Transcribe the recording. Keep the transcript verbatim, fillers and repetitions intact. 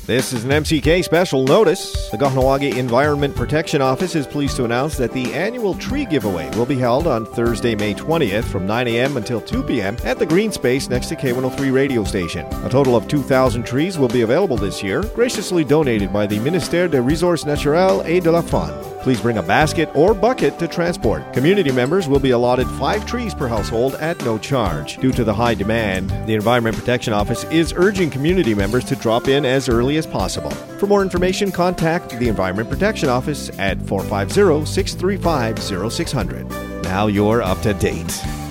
This is an M C K special notice. The Kahnawake Environment Protection Office is pleased to announce that the annual tree giveaway will be held on Thursday, May twentieth from nine a.m. until two p.m. at the green space next to K one oh three radio station. A total of two thousand trees will be available this year, graciously donated by the Ministère des Ressources Naturelles et de la Faune. Please bring a basket or bucket to transport. Community members will be allotted five trees per household at no charge. Due to the high demand, the Environment Protection Office is urging community members to drop in as early as possible. For more information, contact the Environment Protection Office at four five zero, six three five, zero six zero zero. Now you're up to date.